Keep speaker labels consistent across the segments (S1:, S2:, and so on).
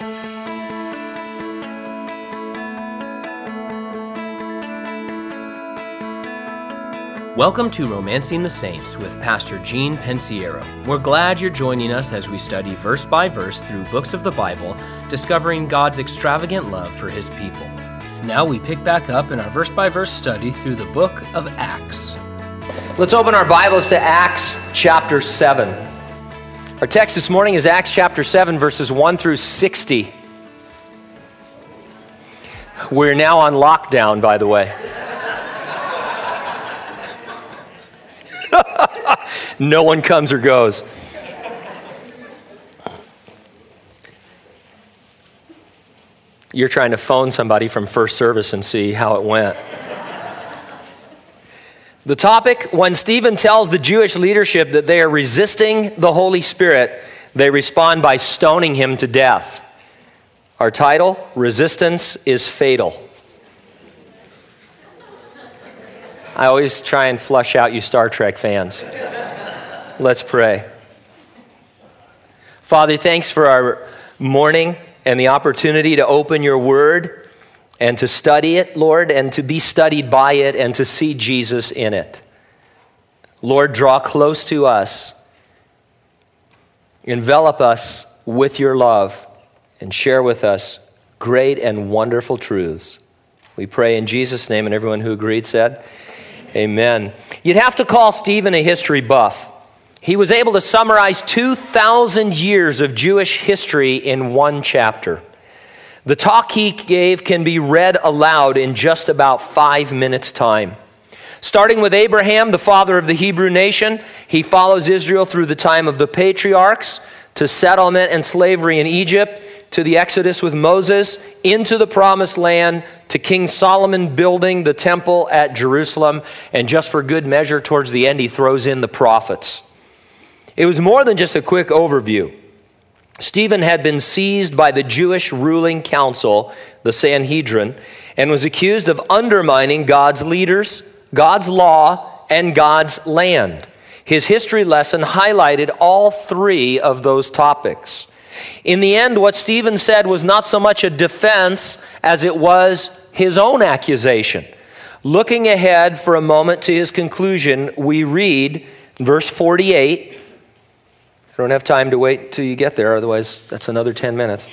S1: Welcome to Romancing the Saints with Pastor Gene Pensiero. We're glad you're joining us as we study verse by verse through books of the Bible, discovering God's extravagant love for His people. Now we pick back up in our verse by verse study through the book of Acts.
S2: Let's open our Bibles to Acts chapter 7. Our text this morning is Acts chapter 7, verses 1 through 60. We're now on lockdown, by the way. No one comes or goes. You're trying to phone somebody from first service and see how it went. The topic, when Stephen tells the Jewish leadership that they are resisting the Holy Spirit, they respond by stoning him to death. Our title, Resistance is Fatal. I always try and flush out you Star Trek fans. Let's pray. Father, thanks for our morning and the opportunity to open your word and to study it, Lord, and to be studied by it and to see Jesus in it. Lord, draw close to us. Envelop us with your love and share with us great and wonderful truths. We pray in Jesus' name, and everyone who agreed said, amen. You'd have to call Stephen a history buff. He was able to summarize 2,000 years of Jewish history in one chapter. The talk he gave can be read aloud in just about 5 minutes' time. Starting with Abraham, the father of the Hebrew nation, he follows Israel through the time of the patriarchs, to settlement and slavery in Egypt, to the Exodus with Moses, into the Promised Land, to King Solomon building the temple at Jerusalem, and just for good measure, towards the end, he throws in the prophets. It was more than just a quick overview. Stephen had been seized by the Jewish ruling council, the Sanhedrin, and was accused of undermining God's leaders, God's law, and God's land. His history lesson highlighted all three of those topics. In the end, what Stephen said was not so much a defense as it was his own accusation. Looking ahead for a moment to his conclusion, we read verse 48. I don't have time to wait till you get there, otherwise that's another 10 minutes.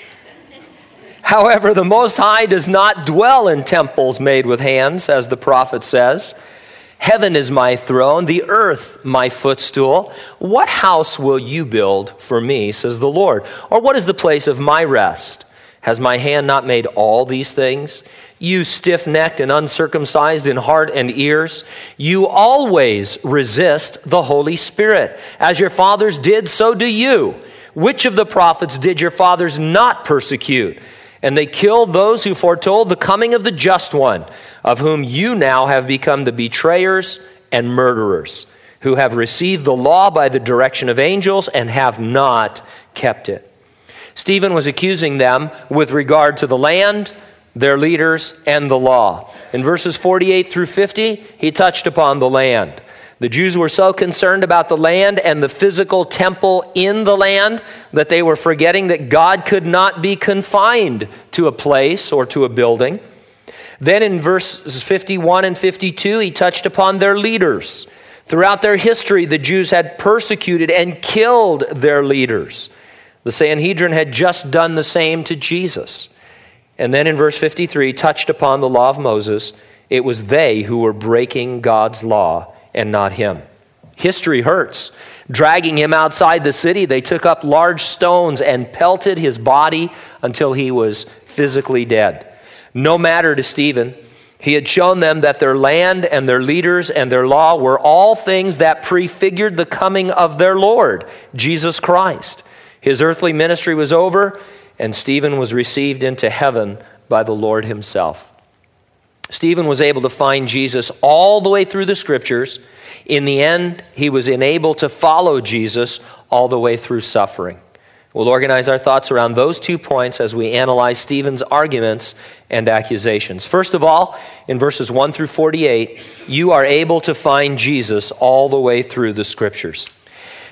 S2: However, the Most High does not dwell in temples made with hands, as the prophet says. Heaven is my throne, the earth my footstool. What house will you build for me, says the Lord? Or what is the place of my rest? Has my hand not made all these things? You stiff-necked and uncircumcised in heart and ears, you always resist the Holy Spirit. As your fathers did, so do you. Which of the prophets did your fathers not persecute? And they killed those who foretold the coming of the Just One, of whom you now have become the betrayers and murderers, who have received the law by the direction of angels and have not kept it. Stephen was accusing them with regard to the land, their leaders, and the law. In verses 48 through 50, he touched upon the land. The Jews were so concerned about the land and the physical temple in the land that they were forgetting that God could not be confined to a place or to a building. Then in verses 51 and 52, he touched upon their leaders. Throughout their history, the Jews had persecuted and killed their leaders. The Sanhedrin had just done the same to Jesus. And then in verse 53, touched upon the law of Moses. It was they who were breaking God's law and not him. History hurts. Dragging him outside the city, they took up large stones and pelted his body until he was physically dead. No matter to Stephen, he had shown them that their land and their leaders and their law were all things that prefigured the coming of their Lord, Jesus Christ. His earthly ministry was over, and Stephen was received into heaven by the Lord himself. Stephen was able to find Jesus all the way through the scriptures. In the end, he was enabled to follow Jesus all the way through suffering. We'll organize our thoughts around those 2 points as we analyze Stephen's arguments and accusations. First of all, in verses 1 through 48, you are able to find Jesus all the way through the scriptures.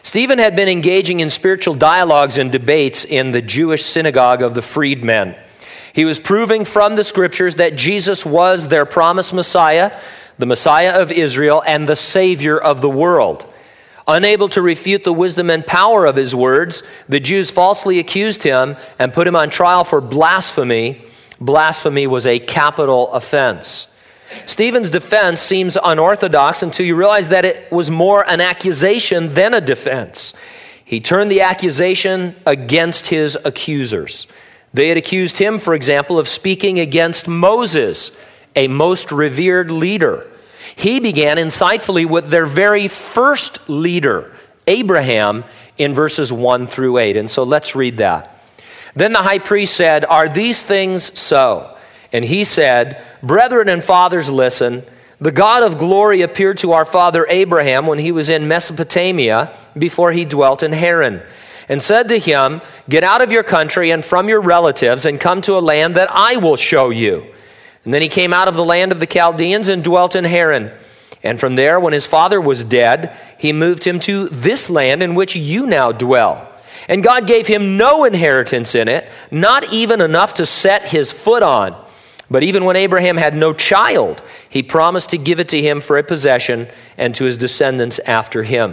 S2: Stephen had been engaging in spiritual dialogues and debates in the Jewish synagogue of the freedmen. He was proving from the scriptures that Jesus was their promised Messiah, the Messiah of Israel, and the Savior of the world. Unable to refute the wisdom and power of his words, the Jews falsely accused him and put him on trial for blasphemy. Blasphemy was a capital offense. Stephen's defense seems unorthodox until you realize that it was more an accusation than a defense. He turned the accusation against his accusers. They had accused him, for example, of speaking against Moses, a most revered leader. He began insightfully with their very first leader, Abraham, in verses 1 through 8. And so let's read that. Then the high priest said, "Are these things so?" And he said, "Brethren and fathers, listen. The God of glory appeared to our father Abraham when he was in Mesopotamia before he dwelt in Haran, and said to him, 'Get out of your country and from your relatives and come to a land that I will show you.' And then he came out of the land of the Chaldeans and dwelt in Haran. And from there, when his father was dead, he moved him to this land in which you now dwell. And God gave him no inheritance in it, not even enough to set his foot on. But even when Abraham had no child, he promised to give it to him for a possession and to his descendants after him.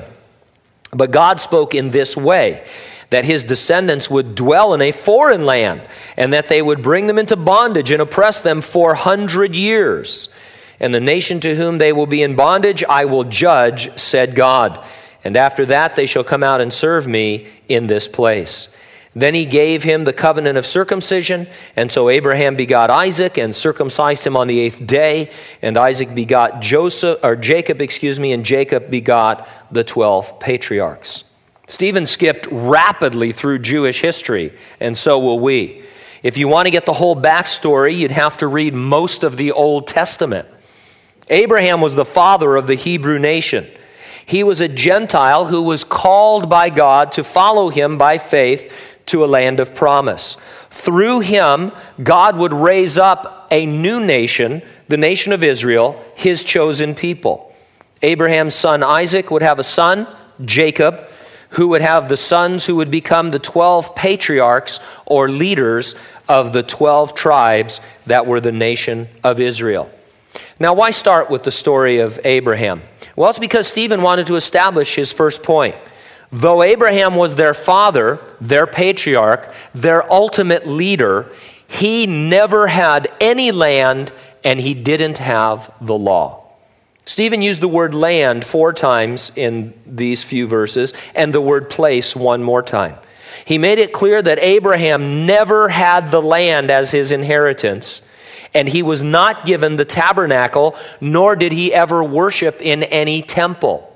S2: But God spoke in this way, that his descendants would dwell in a foreign land, and that they would bring them into bondage and oppress them 400 years. And the nation to whom they will be in bondage I will judge, said God. And after that they shall come out and serve me in this place. Then he gave him the covenant of circumcision, and so Abraham begot Isaac and circumcised him on the 8th day, and Isaac begot Jacob, and Jacob begot the 12 patriarchs. Stephen skipped rapidly through Jewish history, and so will we. If you want to get the whole backstory, you'd have to read most of the Old Testament. Abraham was the father of the Hebrew nation. He was a Gentile who was called by God to follow him by faith to a land of promise. Through him, God would raise up a new nation, the nation of Israel, his chosen people. Abraham's son Isaac would have a son, Jacob, who would have the sons who would become the 12 patriarchs or leaders of the 12 tribes that were the nation of Israel. Now, why start with the story of Abraham? Well, it's because Stephen wanted to establish his first point. Though Abraham was their father, their patriarch, their ultimate leader, he never had any land and he didn't have the law. Stephen used the word land 4 times in these few verses and the word place 1 more time. He made it clear that Abraham never had the land as his inheritance, and he was not given the tabernacle, nor did he ever worship in any temple.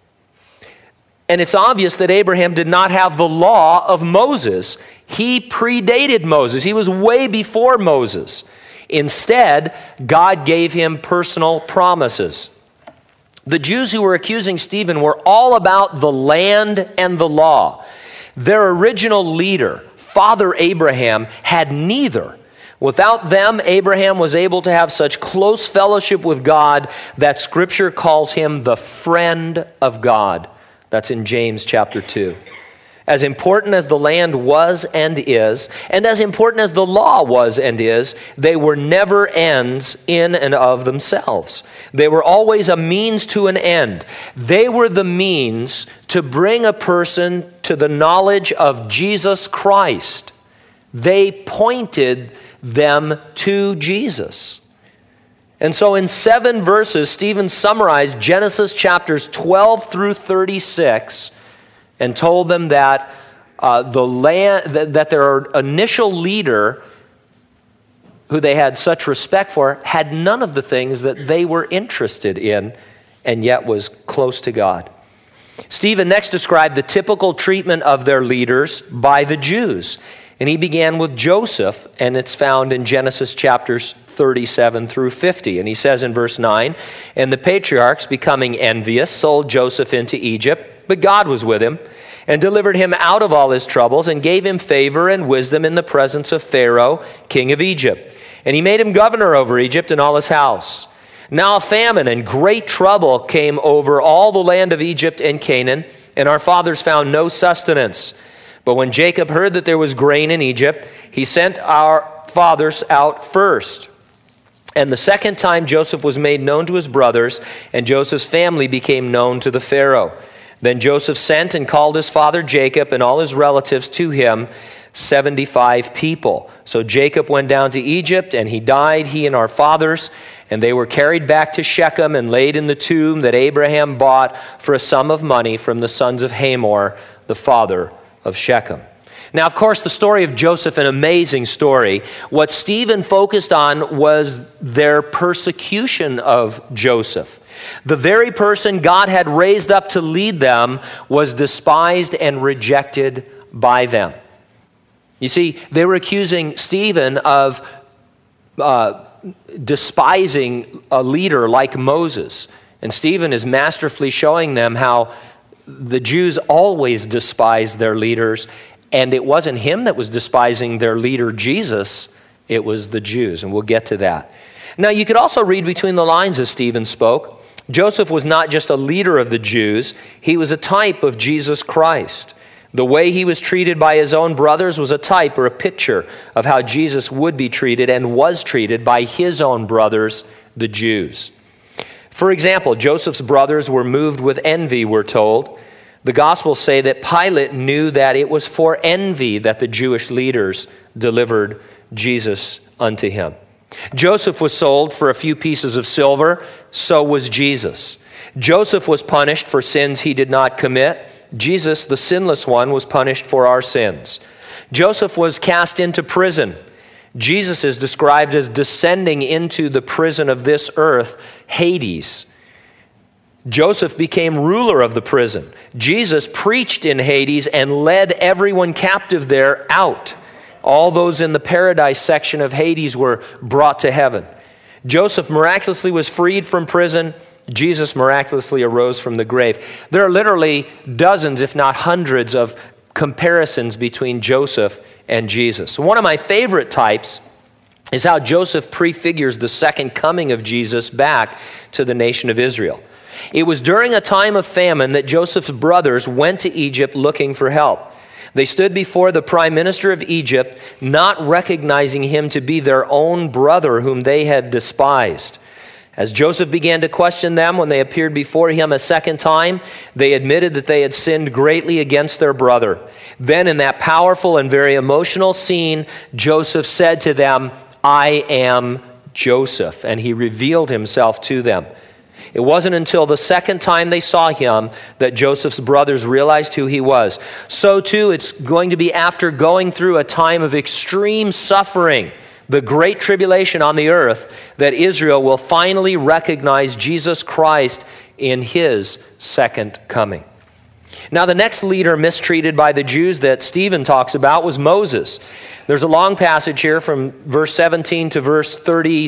S2: And it's obvious that Abraham did not have the law of Moses. He predated Moses. He was way before Moses. Instead, God gave him personal promises. The Jews who were accusing Stephen were all about the land and the law. Their original leader, Father Abraham, had neither. Without them, Abraham was able to have such close fellowship with God that Scripture calls him the friend of God. That's in James chapter 2. As important as the land was and is, and as important as the law was and is, they were never ends in and of themselves. They were always a means to an end. They were the means to bring a person to the knowledge of Jesus Christ. They pointed them to Jesus. And so in 7 verses, Stephen summarized Genesis chapters 12 through 36 and told them that that their initial leader, who they had such respect for, had none of the things that they were interested in and yet was close to God. Stephen next described the typical treatment of their leaders by the Jews. And he began with Joseph, and it's found in Genesis chapters 37 through 50. And he says in verse 9, "And the patriarchs, becoming envious, sold Joseph into Egypt, but God was with him, and delivered him out of all his troubles, and gave him favor and wisdom in the presence of Pharaoh, king of Egypt. And he made him governor over Egypt and all his house. Now a famine and great trouble came over all the land of Egypt and Canaan, and our fathers found no sustenance. But when Jacob heard that there was grain in Egypt, he sent our fathers out first. And the second time Joseph was made known to his brothers, and Joseph's family became known to the Pharaoh. Then Joseph sent and called his father Jacob and all his relatives to him, 75 people. So Jacob went down to Egypt, and he died, he and our fathers, and they were carried back to Shechem and laid in the tomb that Abraham bought for a sum of money from the sons of Hamor, the father of Shechem. Now, of course, the story of Joseph, an amazing story. What Stephen focused on was their persecution of Joseph. The very person God had raised up to lead them was despised and rejected by them. You see, they were accusing Stephen of despising a leader like Moses. And Stephen is masterfully showing them how the Jews always despise their leaders. And it wasn't him that was despising their leader, Jesus. It was the Jews, and we'll get to that. Now, you could also read between the lines as Stephen spoke. Joseph was not just a leader of the Jews. He was a type of Jesus Christ. The way he was treated by his own brothers was a type or a picture of how Jesus would be treated and was treated by his own brothers, the Jews. For example, Joseph's brothers were moved with envy, we're told. The Gospels say that Pilate knew that it was for envy that the Jewish leaders delivered Jesus unto him. Joseph was sold for a few pieces of silver, so was Jesus. Joseph was punished for sins he did not commit. Jesus, the sinless one, was punished for our sins. Joseph was cast into prison. Jesus is described as descending into the prison of this earth, Hades. Joseph became ruler of the prison. Jesus preached in Hades and led everyone captive there out. All those in the paradise section of Hades were brought to heaven. Joseph miraculously was freed from prison. Jesus miraculously arose from the grave. There are literally dozens, if not hundreds, of comparisons between Joseph and Jesus. One of my favorite types is how Joseph prefigures the second coming of Jesus back to the nation of Israel. It was during a time of famine that Joseph's brothers went to Egypt looking for help. They stood before the prime minister of Egypt, not recognizing him to be their own brother whom they had despised. As Joseph began to question them when they appeared before him a second time, they admitted that they had sinned greatly against their brother. Then in that powerful and very emotional scene, Joseph said to them, "I am Joseph," and he revealed himself to them. It wasn't until the second time they saw him that Joseph's brothers realized who he was. So too, it's going to be after going through a time of extreme suffering, the great tribulation on the earth, that Israel will finally recognize Jesus Christ in his second coming. Now, the next leader mistreated by the Jews that Stephen talks about was Moses. There's a long passage here from verse 17 to verse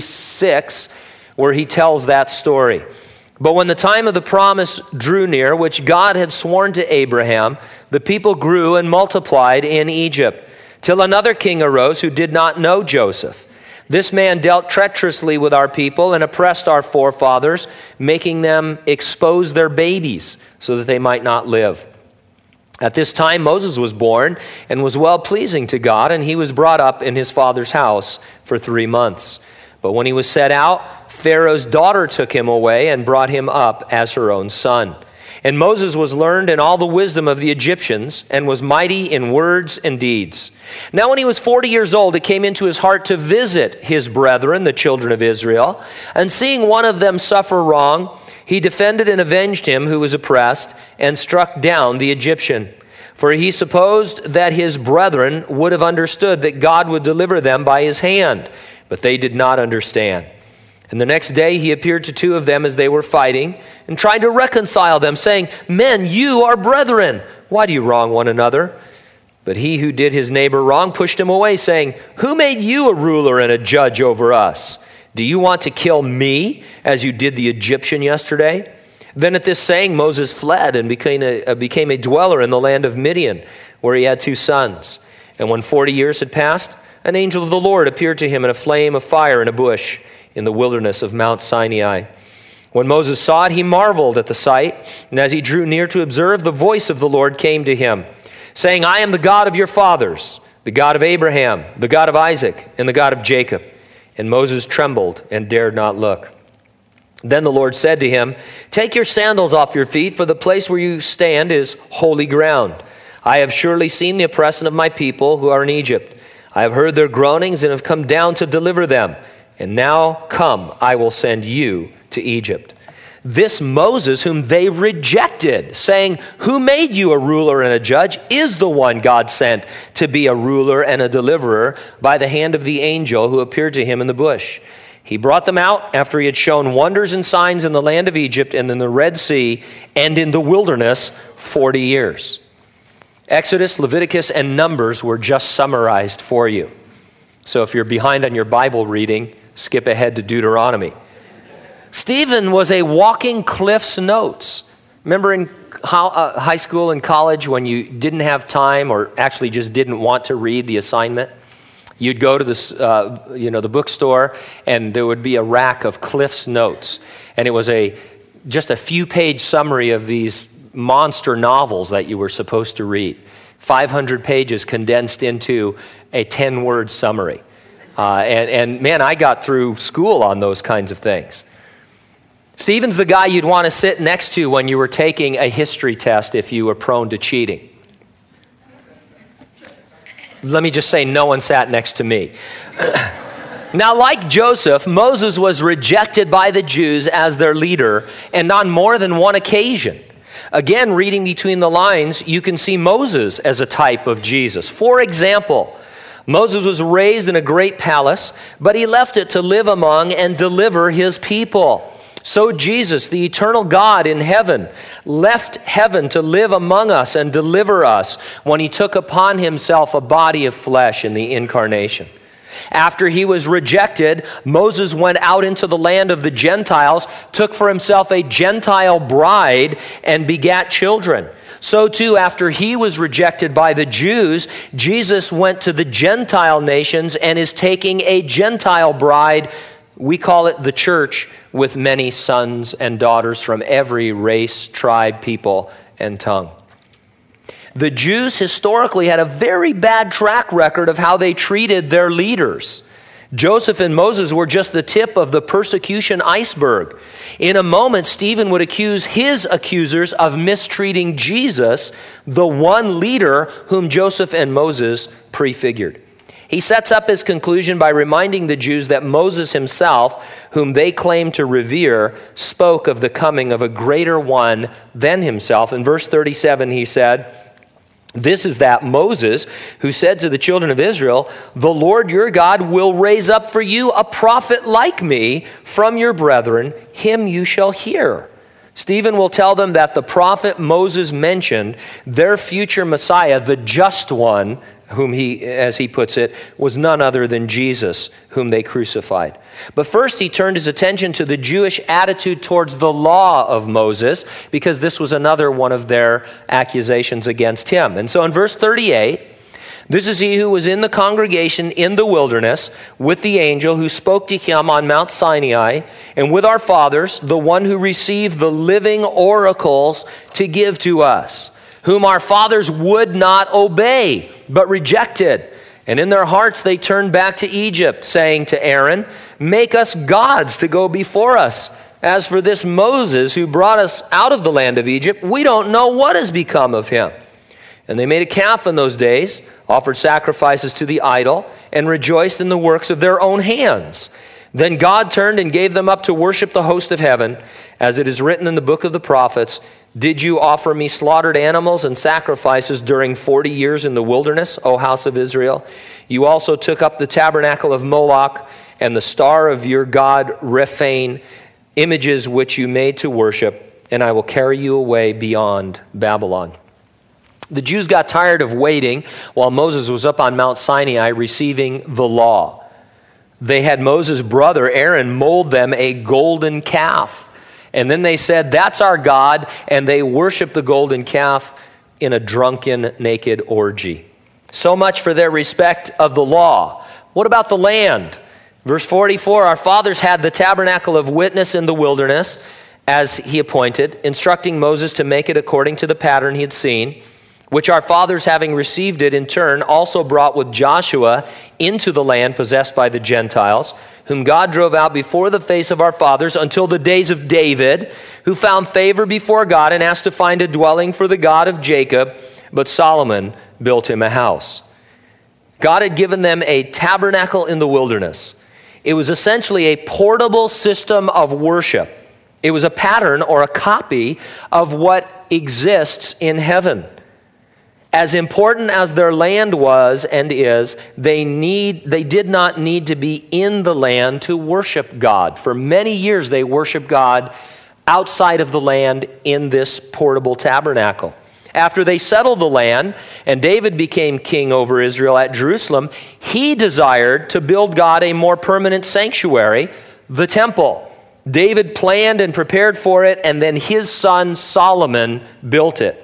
S2: 36 where he tells that story. But when the time of the promise drew near, which God had sworn to Abraham, the people grew and multiplied in Egypt, till another king arose who did not know Joseph. This man dealt treacherously with our people and oppressed our forefathers, making them expose their babies so that they might not live. At this time Moses was born and was well-pleasing to God, and he was brought up in his father's house for 3 months. But when he was set out, Pharaoh's daughter took him away and brought him up as her own son. And Moses was learned in all the wisdom of the Egyptians and was mighty in words and deeds. Now when he was 40 years old, it came into his heart to visit his brethren, the children of Israel. And seeing one of them suffer wrong, he defended and avenged him who was oppressed and struck down the Egyptian. For he supposed that his brethren would have understood that God would deliver them by his hand. But they did not understand. And the next day he appeared to 2 of them as they were fighting and tried to reconcile them, saying, "Men, you are brethren. Why do you wrong one another?" But he who did his neighbor wrong pushed him away, saying, "Who made you a ruler and a judge over us? Do you want to kill me as you did the Egyptian yesterday?" Then at this saying Moses fled and became a dweller in the land of Midian, where he had 2 sons. And when 40 years had passed, an angel of the Lord appeared to him in a flame of fire in a bush in the wilderness of Mount Sinai. When Moses saw it, he marveled at the sight, and as he drew near to observe, the voice of the Lord came to him, saying, I am the God of your fathers, the God of Abraham, the God of Isaac, and the God of Jacob. And Moses trembled and dared not look. Then the Lord said to him, take your sandals off your feet, for the place where you stand is holy ground. I have surely seen the oppression of my people who are in Egypt. I have heard their groanings and have come down to deliver them. And now come, I will send you to Egypt. This Moses, whom they rejected, saying, who made you a ruler and a judge, is the one God sent to be a ruler and a deliverer by the hand of the angel who appeared to him in the bush. He brought them out after he had shown wonders and signs in the land of Egypt and in the Red Sea and in the wilderness 40 years. Exodus, Leviticus, and Numbers were just summarized for you. So if you're behind on your Bible reading, skip ahead to Deuteronomy. Stephen was a walking Cliff's Notes. Remember in high school and college when you didn't have time or actually just didn't want to read the assignment? You'd go to the bookstore, and there would be a rack of Cliff's Notes, and it was just a few-page summary of these monster novels that you were supposed to read. 500 pages condensed into a 10-word summary. And man, I got through school on those kinds of things. Stephen's the guy you'd want to sit next to when you were taking a history test if you were prone to cheating. Let me just say, no one sat next to me. Now, like Joseph, Moses was rejected by the Jews as their leader, and on more than one occasion. Again, reading between the lines, you can see Moses as a type of Jesus. For example, Moses was raised in a great palace, but he left it to live among and deliver his people. So Jesus, the eternal God in heaven, left heaven to live among us and deliver us when he took upon himself a body of flesh in the incarnation. After he was rejected, Moses went out into the land of the Gentiles, took for himself a Gentile bride, and begat children. So too, after he was rejected by the Jews, Jesus went to the Gentile nations and is taking a Gentile bride. We call it the church, with many sons and daughters from every race, tribe, people, and tongue. The Jews historically had a very bad track record of how they treated their leaders. Joseph and Moses were just the tip of the persecution iceberg. In a moment, Stephen would accuse his accusers of mistreating Jesus, the one leader whom Joseph and Moses prefigured. He sets up his conclusion by reminding the Jews that Moses himself, whom they claim to revere, spoke of the coming of a greater one than himself. In verse 37, he said, this is that Moses who said to the children of Israel, the Lord your God will raise up for you a prophet like me from your brethren, him you shall hear. Stephen will tell them that the prophet Moses mentioned, their future Messiah, the just one, whom he, as he puts it, was none other than Jesus, whom they crucified. But first he turned his attention to the Jewish attitude towards the law of Moses, because this was another one of their accusations against him. And so in verse 38, this is he who was in the congregation in the wilderness with the angel who spoke to him on Mount Sinai, and with our fathers, the one who received the living oracles to give to us, whom our fathers would not obey, but rejected. And in their hearts they turned back to Egypt, saying to Aaron, make us gods to go before us. As for this Moses who brought us out of the land of Egypt, we don't know what has become of him. And they made a calf in those days, offered sacrifices to the idol, and rejoiced in the works of their own hands. Then God turned and gave them up to worship the host of heaven, as it is written in the book of the prophets, did you offer me slaughtered animals and sacrifices during 40 years in the wilderness, O house of Israel? You also took up the tabernacle of Moloch and the star of your god Rephaim, images which you made to worship, and I will carry you away beyond Babylon. The Jews got tired of waiting while Moses was up on Mount Sinai receiving the law. They had Moses' brother Aaron mold them a golden calf. And then they said, that's our God, and they worshiped the golden calf in a drunken, naked orgy. So much for their respect of the law. What about the land? Verse 44, our fathers had the tabernacle of witness in the wilderness, as he appointed, instructing Moses to make it according to the pattern he had seen, which our fathers, having received it in turn, also brought with Joshua into the land possessed by the Gentiles, whom God drove out before the face of our fathers until the days of David, who found favor before God and asked to find a dwelling for the God of Jacob, but Solomon built him a house. God had given them a tabernacle in the wilderness. It was essentially a portable system of worship. It was a pattern or a copy of what exists in heaven. As important as their land was and is, they did not need to be in the land to worship God. For many years, they worshiped God outside of the land in this portable tabernacle. After they settled the land and David became king over Israel at Jerusalem, he desired to build God a more permanent sanctuary, the temple. David planned and prepared for it, and then his son Solomon built it.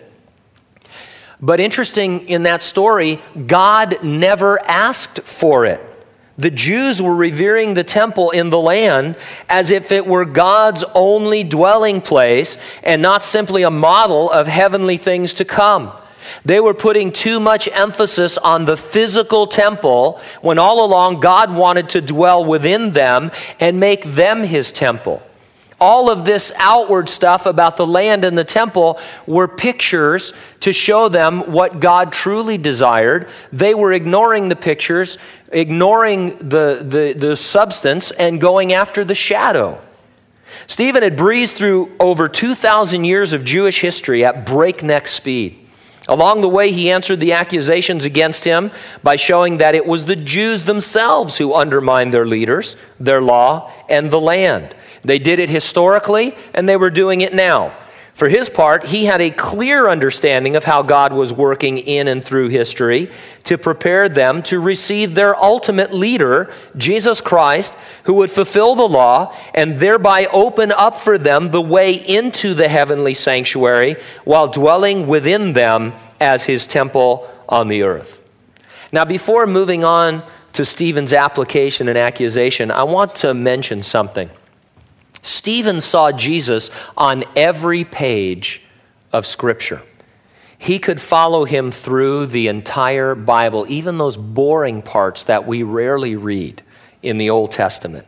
S2: But interesting in that story, God never asked for it. The Jews were revering the temple in the land as if it were God's only dwelling place and not simply a model of heavenly things to come. They were putting too much emphasis on the physical temple when all along God wanted to dwell within them and make them his temple. All of this outward stuff about the land and the temple were pictures to show them what God truly desired. They were ignoring the pictures, ignoring the substance, and going after the shadow. Stephen had breezed through over 2,000 years of Jewish history at breakneck speed. Along the way, he answered the accusations against him by showing that it was the Jews themselves who undermined their leaders, their law, and the land. They did it historically, and they were doing it now. For his part, he had a clear understanding of how God was working in and through history to prepare them to receive their ultimate leader, Jesus Christ, who would fulfill the law and thereby open up for them the way into the heavenly sanctuary while dwelling within them as his temple on the earth. Now, before moving on to Stephen's application and accusation, I want to mention something. Stephen saw Jesus on every page of Scripture. He could follow him through the entire Bible, even those boring parts that we rarely read in the Old Testament.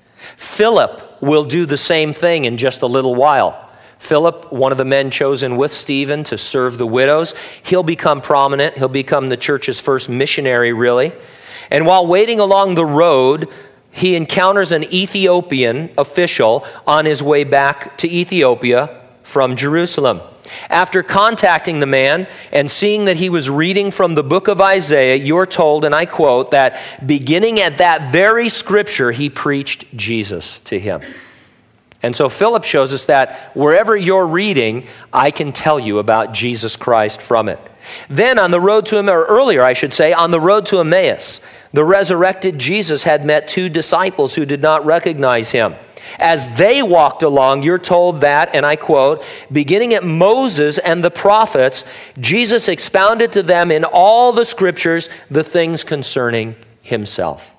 S2: Philip will do the same thing in just a little while. Philip, one of the men chosen with Stephen to serve the widows, he'll become prominent. He'll become the church's first missionary, really. And while waiting along the road, he encounters an Ethiopian official on his way back to Ethiopia from Jerusalem. After contacting the man and seeing that he was reading from the book of Isaiah, you're told, and I quote, that beginning at that very scripture, he preached Jesus to him. And so Philip shows us that wherever you're reading, I can tell you about Jesus Christ from it. Then on the road to Emmaus, or earlier I should say, on the road to Emmaus, the resurrected Jesus had met two disciples who did not recognize him. As they walked along, you're told that, and I quote, beginning at Moses and the prophets, Jesus expounded to them in all the scriptures the things concerning himself.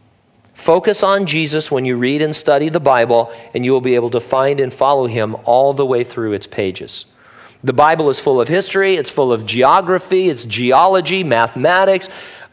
S2: Focus on Jesus when you read and study the Bible, and you will be able to find and follow him all the way through its pages. The Bible is full of history, it's full of geography, it's geology, mathematics,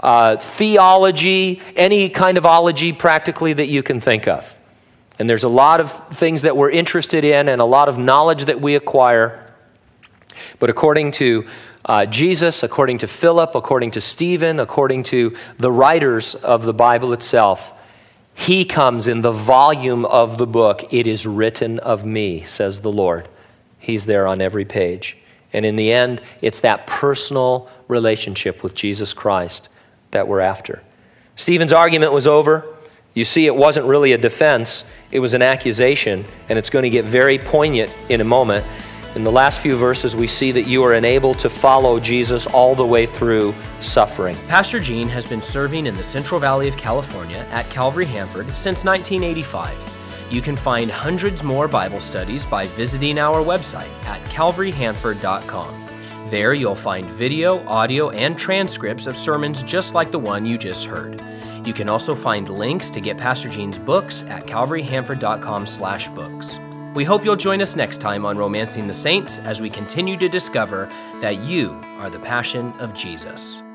S2: theology, any kind of ology practically that you can think of. And there's a lot of things that we're interested in and a lot of knowledge that we acquire. But according to Jesus, according to Philip, according to Stephen, according to the writers of the Bible itself, he comes in the volume of the book. It is written of me, says the Lord. He's there on every page. And in the end, it's that personal relationship with Jesus Christ that we're after. Stephen's argument was over. You see, it wasn't really a defense. It was an accusation, and it's going to get very poignant in a moment. In the last few verses, we see that you are enabled to follow Jesus all the way through suffering.
S1: Pastor Gene has been serving in the Central Valley of California at Calvary Hanford since 1985. You can find hundreds more Bible studies by visiting our website at calvaryhanford.com. There you'll find video, audio, and transcripts of sermons just like the one you just heard. You can also find links to get Pastor Gene's books at calvaryhanford.com/books. We hope you'll join us next time on Romancing the Saints as we continue to discover that you are the passion of Jesus.